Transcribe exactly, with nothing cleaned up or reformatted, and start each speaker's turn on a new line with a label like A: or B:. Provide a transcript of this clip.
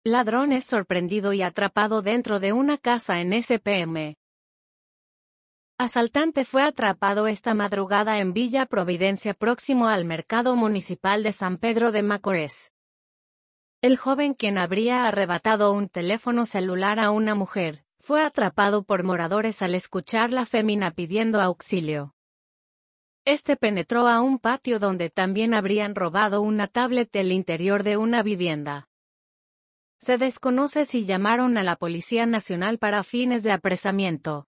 A: Ladrón es sorprendido y atrapado dentro de una casa en S P M. Asaltante fue atrapado esta madrugada en Villa Providencia próximo al Mercado Municipal de San Pedro de Macorís. El joven, quien habría arrebatado un teléfono celular a una mujer, fue atrapado por moradores al escuchar la fémina pidiendo auxilio. Este penetró a un patio donde también habrían robado una tablet del interior de una vivienda. Se desconoce si llamaron a la Policía Nacional para fines de apresamiento.